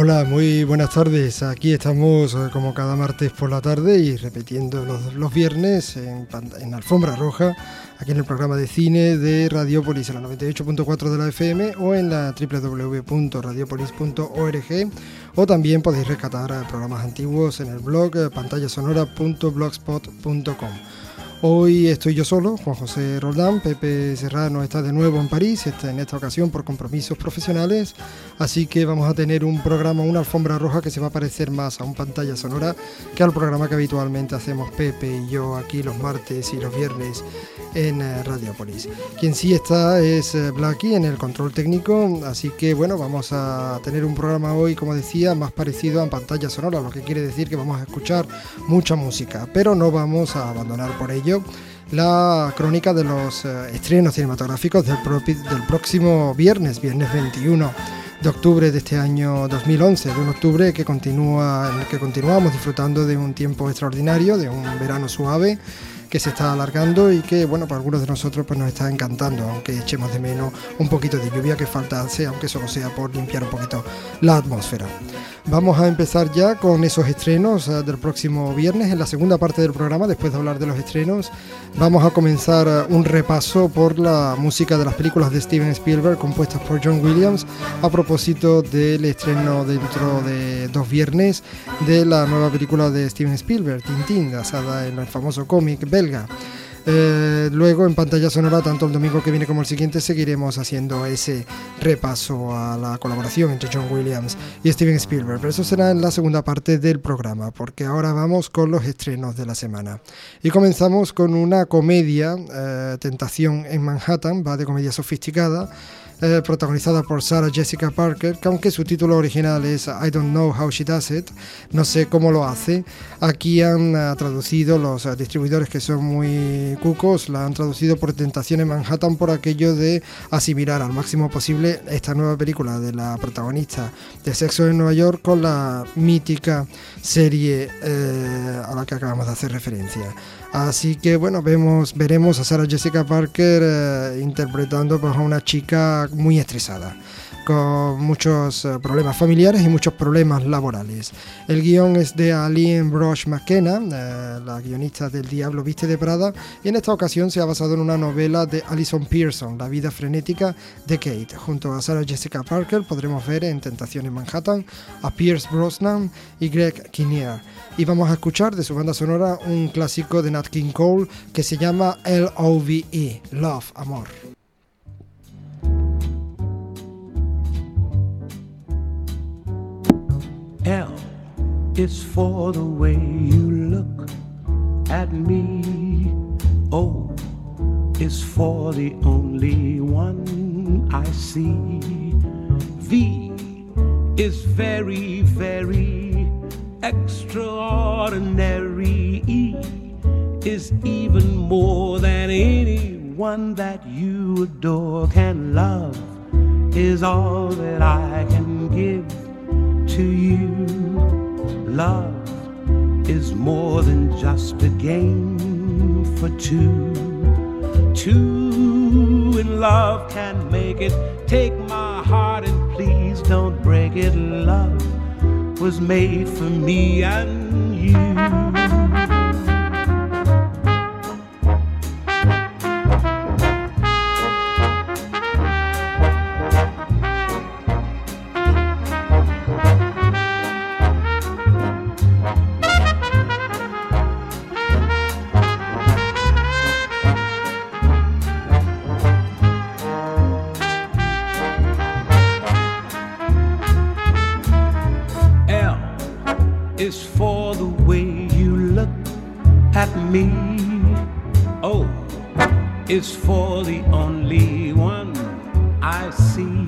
Hola, muy buenas tardes. Aquí estamos como cada martes por la tarde y repitiendo los viernes en Alfombra Roja, aquí en el programa de cine de Radiopolis, en la 98.4 de la FM o en la www.radiopolis.org, o también podéis rescatar programas antiguos en el blog pantallasonora.blogspot.com. Hoy estoy yo solo, Juan José Roldán. Pepe Serrano está de nuevo en París, está en esta ocasión por compromisos profesionales, así que vamos a tener un programa, una alfombra roja que se va a parecer más a un Pantalla Sonora que al programa que habitualmente hacemos Pepe y yo aquí los martes y los viernes en Radiopolis. Quien sí está es Blacky en el control técnico, así que bueno, vamos a tener un programa hoy, como decía, más parecido a Pantalla Sonora, lo que quiere decir que vamos a escuchar mucha música, pero no vamos a abandonar por ello la crónica de los estrenos cinematográficos del próximo viernes 21 de octubre de este año 2011, de un octubre que continúa, en el que continuamos disfrutando de un tiempo extraordinario, de un verano suave que se está alargando y que, bueno, para algunos de nosotros pues nos está encantando, aunque echemos de menos un poquito de lluvia que falta hace, aunque solo sea por limpiar un poquito la atmósfera. Vamos a empezar ya con esos estrenos del próximo viernes. En la segunda parte del programa, después de hablar de los estrenos, vamos a comenzar un repaso por la música de las películas de Steven Spielberg compuestas por John Williams, a propósito del estreno dentro de 2 viernes de la nueva película de Steven Spielberg, Tintín, basada en el famoso cómic belga. Luego en Pantalla Sonora, tanto el domingo que viene como el siguiente, seguiremos haciendo ese repaso a la colaboración entre John Williams y Steven Spielberg, pero eso será en la segunda parte del programa, porque ahora vamos con los estrenos de la semana y comenzamos con una comedia, Tentación en Manhattan, va de comedia sofisticada, protagonizada por Sarah Jessica Parker, que aunque su título original es I Don't Know How She Does It, no sé cómo lo hace, aquí han traducido los distribuidores, que son muy cucos, la han traducido por Tentación en Manhattan, por aquello de asimilar al máximo posible esta nueva película de la protagonista de Sexo en Nueva York con la mítica serie a la que acabamos de hacer referencia. Así que bueno, veremos a Sarah Jessica Parker interpretando pues, a una chica muy estresada, con muchos problemas familiares y muchos problemas laborales. El guión es de Aline Brosh McKenna, la guionista del Diablo Viste de Prada, y en esta ocasión se ha basado en una novela de Alison Pearson, La vida frenética de Kate. Junto a Sarah Jessica Parker podremos ver en Tentación en Manhattan a Pierce Brosnan y Greg Kinnear. Y vamos a escuchar de su banda sonora un clásico de Nat King Cole que se llama L.O.V.E, Love, Amor. L is for the way you look at me. O is for the only one I see. V is very, very extraordinary. E is even more than anyone that you adore can love, is all that I can give to you. Love is more than just a game for two. Two in love can make it. Take my heart and please don't break it. Love was made for me and you. Is for the way you look at me. O is for the only one I see.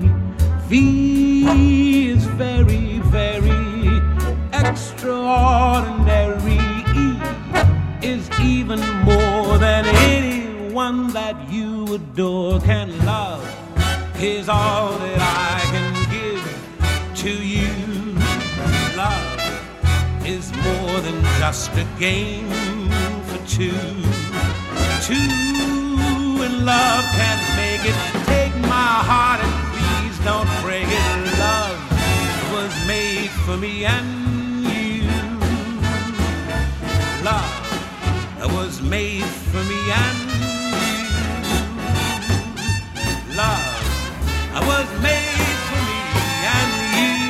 V is very, very extraordinary. E is even more than anyone that you adore can love, is all that I can give to you. Love is more than just a game for two. Two in love can make it. Take my heart and please don't break it. Love was made for me and you. Love that was made for me and you. Love that was made for me and you.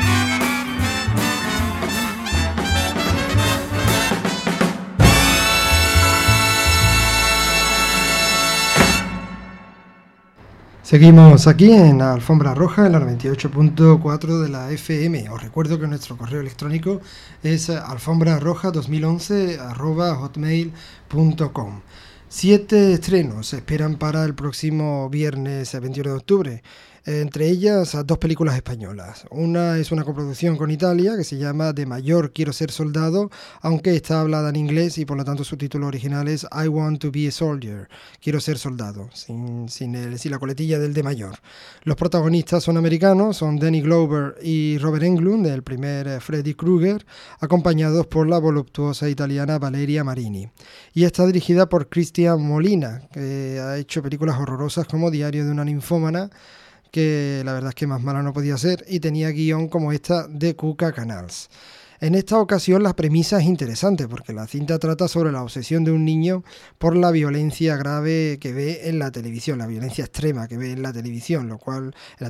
Seguimos aquí en la Alfombra Roja, en la 98.4 de la FM. Os recuerdo que nuestro correo electrónico es alfombrarroja2011@hotmail.com. 7 estrenos se esperan para el próximo viernes 21 de octubre. Entre ellas 2 películas españolas. Una es una coproducción con Italia que se llama De mayor quiero ser soldado, aunque está hablada en inglés y por lo tanto su título original es I want to be a soldier, quiero ser soldado, sin la coletilla del de mayor. Los protagonistas son americanos, son Danny Glover y Robert Englund, el primer Freddy Krueger, acompañados por la voluptuosa italiana Valeria Marini. Y está dirigida por Cristian Molina, que ha hecho películas horrorosas como Diario de una ninfómana, que la verdad es que más mala no podía ser, y tenía guión como esta de Cuca Canals. En esta ocasión la premisa es interesante porque la cinta trata sobre la obsesión de un niño por la violencia grave que ve en la televisión, la violencia extrema que ve en la televisión, lo cual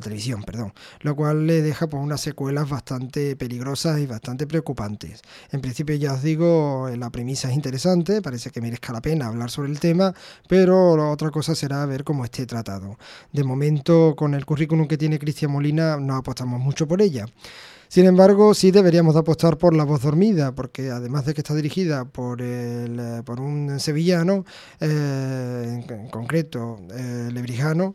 le deja pues unas secuelas bastante peligrosas y bastante preocupantes. En principio, ya os digo, la premisa es interesante, parece que merezca la pena hablar sobre el tema, pero la otra cosa será ver cómo esté tratado. De momento, con el currículum que tiene Cristian Molina, no apostamos mucho por ella. Sin embargo, sí deberíamos de apostar por La voz dormida, porque además de que está dirigida por un sevillano, en concreto Lebrijano,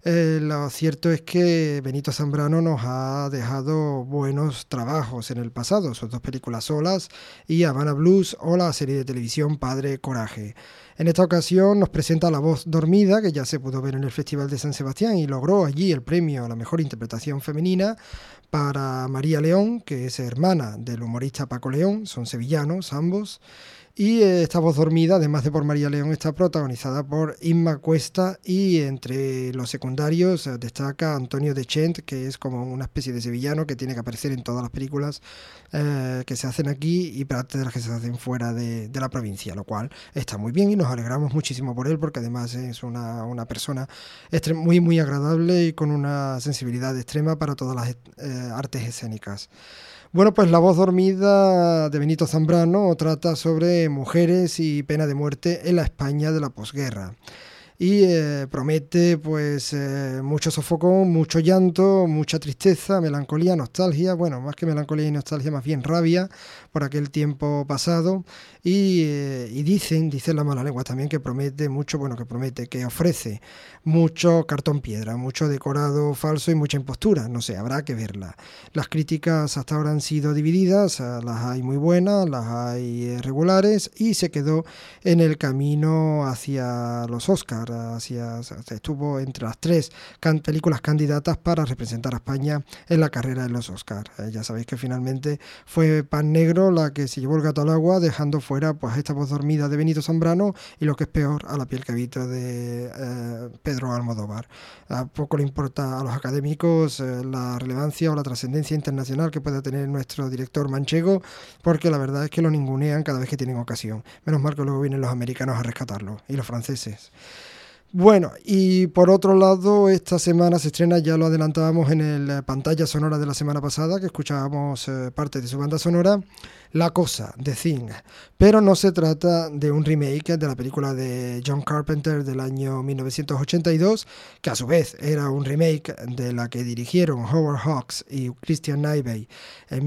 lo cierto es que Benito Zambrano nos ha dejado buenos trabajos en el pasado, sus 2 películas solas y Havana Blues o la serie de televisión Padre Coraje. En esta ocasión nos presenta La voz dormida, que ya se pudo ver en el Festival de San Sebastián y logró allí el premio a la mejor interpretación femenina para María León, que es hermana del humorista Paco León, son sevillanos ambos. Y esta voz dormida, además de por María León, está protagonizada por Inma Cuesta y entre los secundarios destaca Antonio Dechent, que es como una especie de sevillano que tiene que aparecer en todas las películas que se hacen aquí y parte de las que se hacen fuera de la provincia, lo cual está muy bien y nos alegramos muchísimo por él porque además es una persona muy, muy agradable y con una sensibilidad extrema para todas las artes escénicas. Bueno, pues La voz dormida de Benito Zambrano trata sobre mujeres y pena de muerte en la España de la posguerra. Y promete pues mucho sofocón, mucho llanto, mucha tristeza, melancolía, nostalgia, bueno, más que melancolía y nostalgia, más bien rabia por aquel tiempo pasado. Y dicen la mala lengua también que promete mucho, que ofrece mucho cartón piedra, mucho decorado falso y mucha impostura, no sé, habrá que verla. Las críticas hasta ahora han sido divididas, las hay muy buenas, las hay regulares y se quedó en el camino hacia los Oscars. Estuvo entre las 3 películas candidatas para representar a España en la carrera de los Oscars. Ya sabéis que finalmente fue Pan Negro la que se llevó el gato al agua, dejando fuera pues esta voz dormida de Benito Zambrano y lo que es peor, A la piel que habito de Pedro Almodóvar. A poco le importa a los académicos la relevancia o la trascendencia internacional que pueda tener nuestro director manchego, porque la verdad es que lo ningunean cada vez que tienen ocasión. Menos mal que luego vienen los americanos a rescatarlo y los franceses. Bueno, y por otro lado, esta semana se estrena, ya lo adelantábamos en el pantalla sonora de la semana pasada, que escuchábamos parte de su banda sonora, La Cosa, The Thing. Pero no se trata de un remake de la película de John Carpenter del año 1982, que a su vez era un remake de la que dirigieron Howard Hawks y Christian Nyby en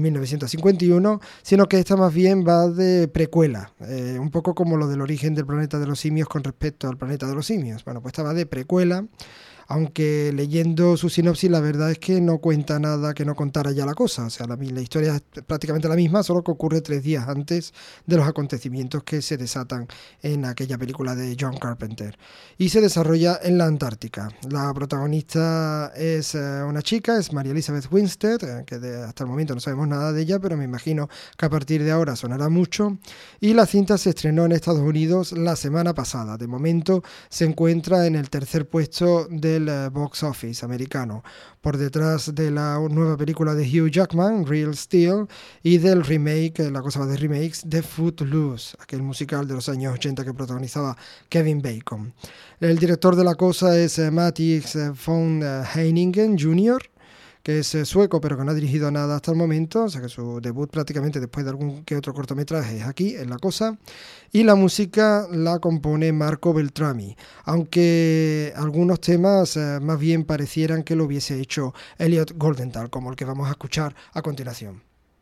1951, sino que esta más bien va de precuela, un poco como lo del origen del planeta de los simios con respecto al planeta de los simios. Bueno, pues esta va de precuela, aunque leyendo su sinopsis la verdad es que no cuenta nada que no contara ya la cosa. O sea, la historia es prácticamente la misma, solo que ocurre 3 días antes de los acontecimientos que se desatan en aquella película de John Carpenter. Y se desarrolla en la Antártica. La protagonista es una chica, es María Elizabeth Winstead, que hasta el momento no sabemos nada de ella, pero me imagino que a partir de ahora sonará mucho. Y la cinta se estrenó en Estados Unidos la semana pasada. De momento se encuentra en el tercer puesto de del box office americano, por detrás de la nueva película de Hugh Jackman, Real Steel, y del remake, la cosa va de remakes, de Footloose, aquel musical de los años 80 que protagonizaba Kevin Bacon. El director de la cosa es Matthijs von Heiningen Jr., que es sueco pero que no ha dirigido nada hasta el momento, o sea que su debut prácticamente después de algún que otro cortometraje es aquí, en La Cosa, y la música la compone Marco Beltrami, aunque algunos temas más bien parecieran que lo hubiese hecho Elliot Goldenthal, como el que vamos a escuchar a continuación.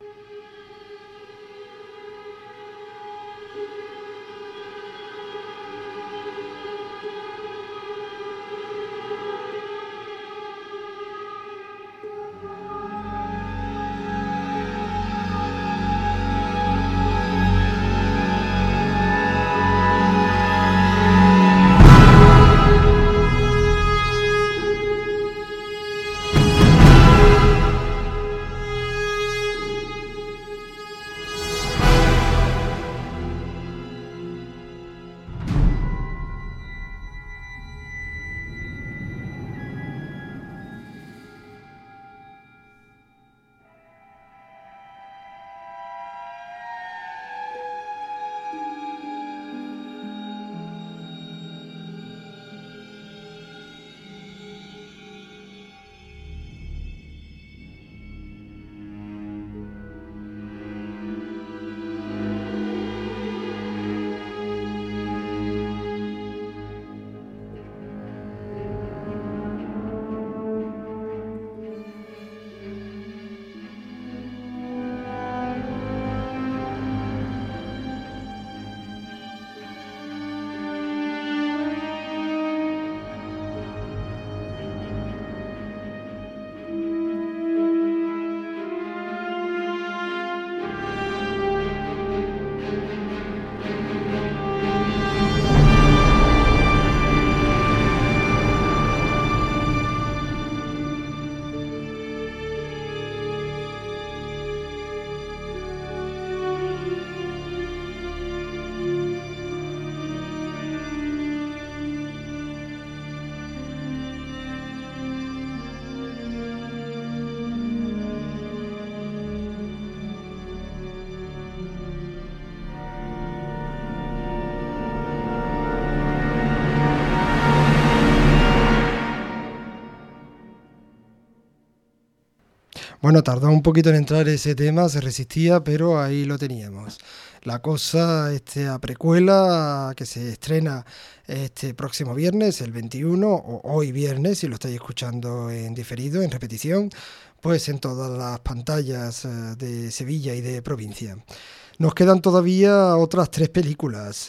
Bueno, tardó un poquito en entrar ese tema, se resistía, pero ahí lo teníamos. La cosa, a precuela que se estrena este próximo viernes, el 21, o hoy viernes, si lo estáis escuchando en diferido, en repetición, pues en todas las pantallas de Sevilla y de provincia. Nos quedan todavía otras 3 películas.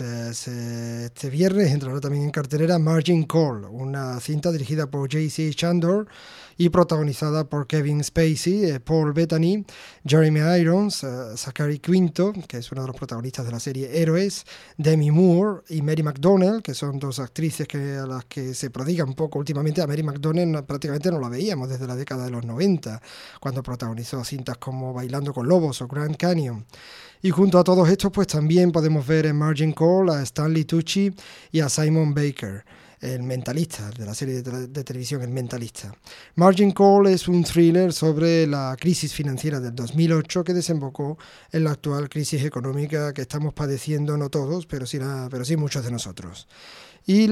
Este viernes entrará también en cartelera Margin Call, una cinta dirigida por J.C. Chandor y protagonizada por Kevin Spacey, Paul Bettany, Jeremy Irons, Zachary Quinto, que es uno de los protagonistas de la serie Héroes, Demi Moore y Mary McDonnell, que son 2 actrices a las que se prodiga un poco últimamente. A Mary McDonnell prácticamente no la veíamos desde la década de los 90, cuando protagonizó cintas como Bailando con Lobos o Grand Canyon. Y junto a todos estos, pues también podemos ver en Margin Call a Stanley Tucci y a Simon Baker, el mentalista de la serie de televisión El Mentalista. Margin Call es un thriller sobre la crisis financiera del 2008 que desembocó en la actual crisis económica que estamos padeciendo, no todos, pero sí muchos de nosotros. Y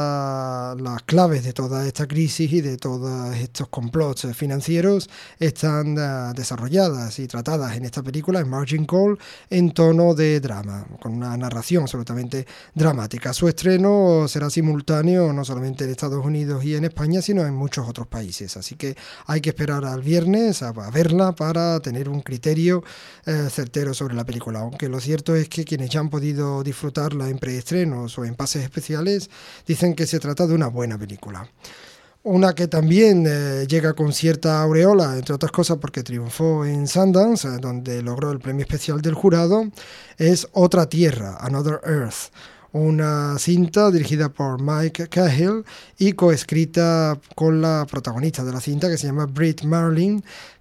las claves de toda esta crisis y de todos estos complots financieros están desarrolladas y tratadas en esta película, en Margin Call, en tono de drama, con una narración absolutamente dramática. Su estreno será simultáneo no solamente en Estados Unidos y en España, sino en muchos otros países. Así que hay que esperar al viernes a verla para tener un criterio certero sobre la película. Aunque lo cierto es que quienes ya han podido disfrutarla en preestrenos o en pases especiales dicen que se trata de una buena película. Una que también llega con cierta aureola, entre otras cosas porque triunfó en Sundance, donde logró el premio especial del jurado, es Otra Tierra, Another Earth, una cinta dirigida por Mike Cahill y coescrita con la protagonista de la cinta, que se llama Brit Marling,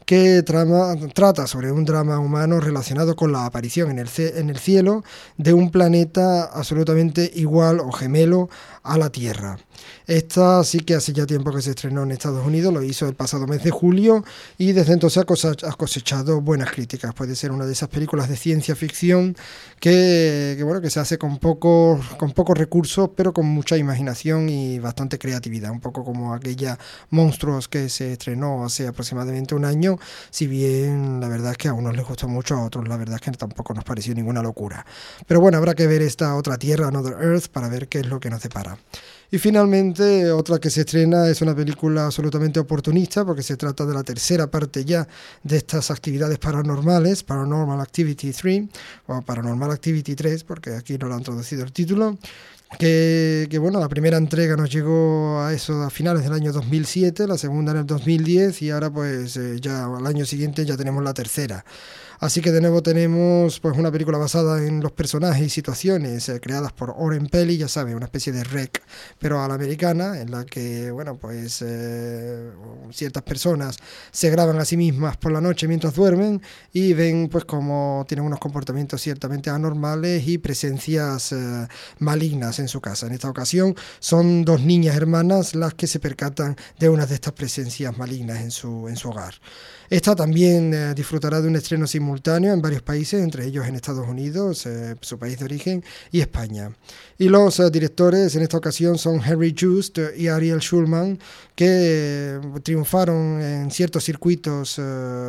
que trata sobre un drama humano relacionado con la aparición en el cielo de un planeta absolutamente igual o gemelo a la Tierra. Esta sí que hace ya tiempo que se estrenó en Estados Unidos, lo hizo el pasado mes de julio y desde entonces ha cosechado buenas críticas. Puede ser una de esas películas de ciencia ficción que se hace con pocos recursos, pero con mucha imaginación y bastante creatividad, un poco como aquella Monstruos que se estrenó hace aproximadamente un año, si bien la verdad es que a unos les gustó mucho, a otros la verdad es que tampoco nos pareció ninguna locura. Pero bueno, habrá que ver esta otra Tierra, Another Earth, para ver qué es lo que nos depara. Y finalmente, otra que se estrena es una película absolutamente oportunista, porque se trata de la tercera parte ya de estas actividades paranormales, Paranormal Activity 3, o Paranormal Activity 3, porque aquí no lo han traducido el título, que bueno, la primera entrega nos llegó a eso a finales del año 2007, la segunda en el 2010 y ahora pues ya al año siguiente ya tenemos la tercera. Así que de nuevo tenemos pues una película basada en los personajes y situaciones creadas por Oren Peli, ya saben, una especie de REC, pero a la americana, en la que bueno pues ciertas personas se graban a sí mismas por la noche mientras duermen y ven pues cómo tienen unos comportamientos ciertamente anormales y presencias malignas en su casa. En esta ocasión son dos niñas hermanas las que se percatan de una de estas presencias malignas en su hogar. Esta también disfrutará de un estreno simultáneo en varios países, entre ellos en Estados Unidos, su país de origen, y España. Y los directores en esta ocasión son Henry Joost y Ariel Schulman, que triunfaron en ciertos circuitos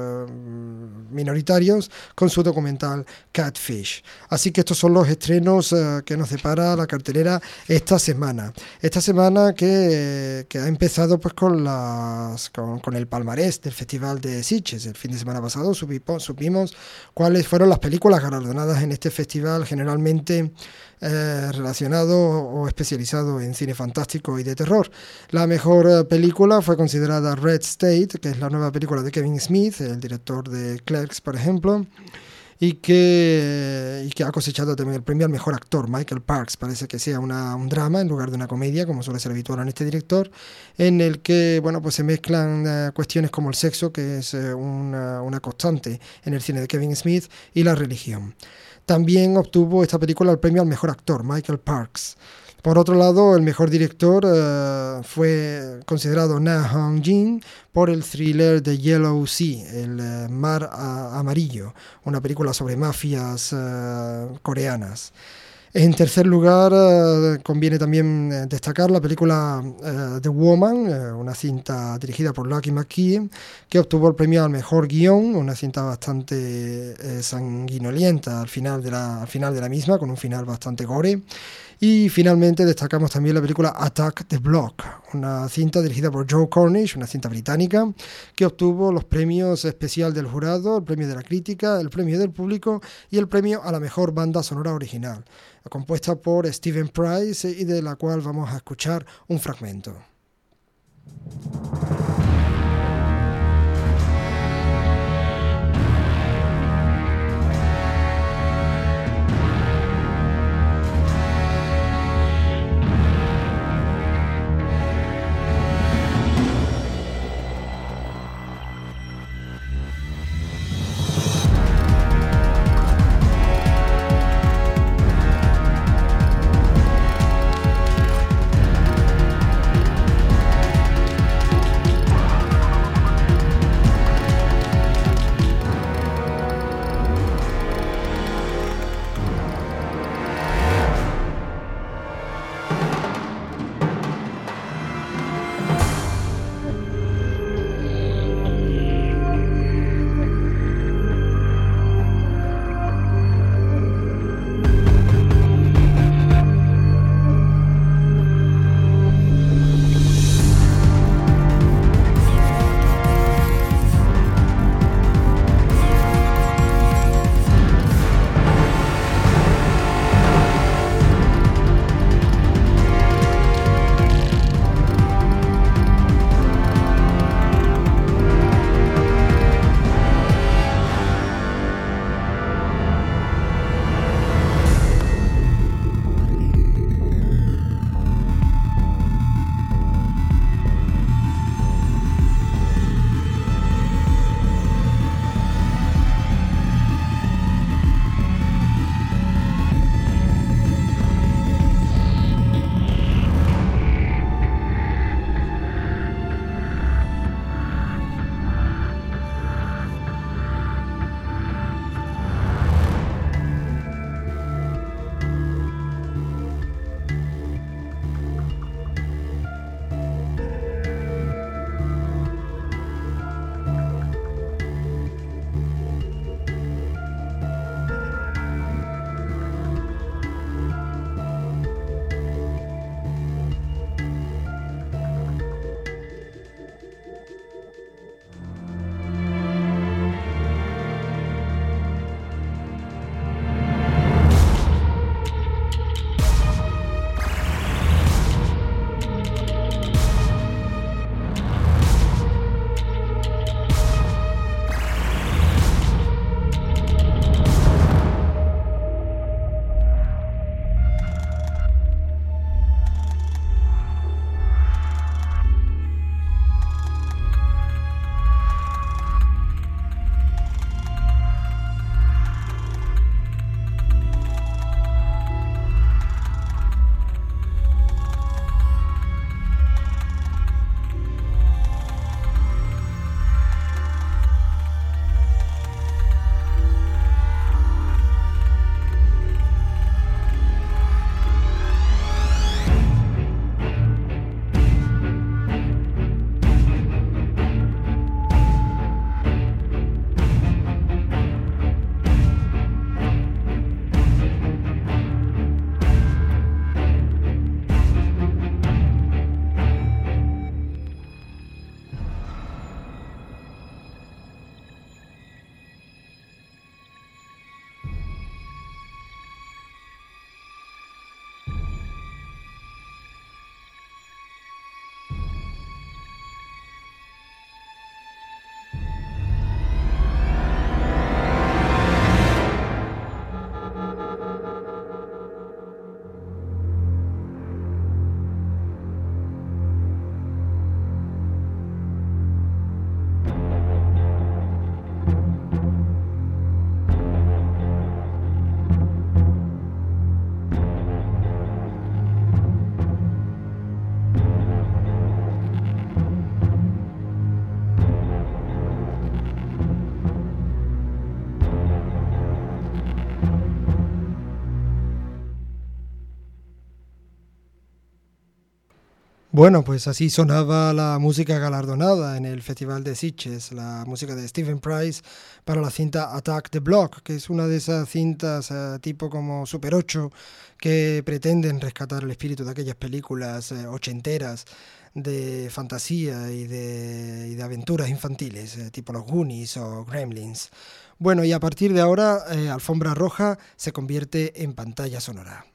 minoritarios con su documental Catfish. Así que estos son los estrenos que nos depara la cartelera esta semana. Esta semana que ha empezado pues con el palmarés del Festival de Sitges. El fin de semana pasado supimos cuáles fueron las películas galardonadas en este festival, generalmente relacionado o especializado en cine fantástico y de terror. La mejor película fue considerada Red State, que es la nueva película de Kevin Smith, el director de Clerks, por ejemplo, y que ha cosechado también el premio al mejor actor. Michael Parks parece que sea un drama en lugar de una comedia, como suele ser habitual en este director, en el que bueno pues se mezclan cuestiones como el sexo, que es una constante en el cine de Kevin Smith, y la religión. También obtuvo esta película el premio al mejor actor, Michael Parks. Por otro lado, el mejor director fue considerado Na Hong-jin por el thriller The Yellow Sea, el mar amarillo, una película sobre mafias coreanas. En tercer lugar, conviene también destacar la película The Woman, una cinta dirigida por Lucky McKee, que obtuvo el premio al mejor guión, una cinta bastante sanguinolienta al final de la misma, con un final bastante gore. Y finalmente destacamos también la película Attack the Block, una cinta dirigida por Joe Cornish, una cinta británica, que obtuvo los premios especial del jurado, el premio de la crítica, el premio del público y el premio a la mejor banda sonora original, compuesta por Stephen Price y de la cual vamos a escuchar un fragmento. Bueno, pues así sonaba la música galardonada en el Festival de Sitges, la música de Stephen Price para la cinta Attack the Block, que es una de esas cintas tipo como Super 8 que pretenden rescatar el espíritu de aquellas películas ochenteras de fantasía y de aventuras infantiles, tipo los Goonies o Gremlins. Bueno, y a partir de ahora, Alfombra Roja se convierte en pantalla sonora.